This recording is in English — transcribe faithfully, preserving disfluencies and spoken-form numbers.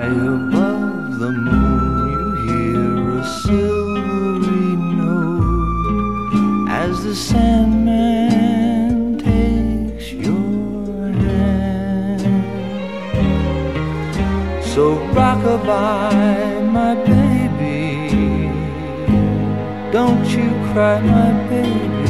above the moon you hear a silvery note as the Sandman takes your hand. So rock-a-bye, my baby, don't you cry, my baby.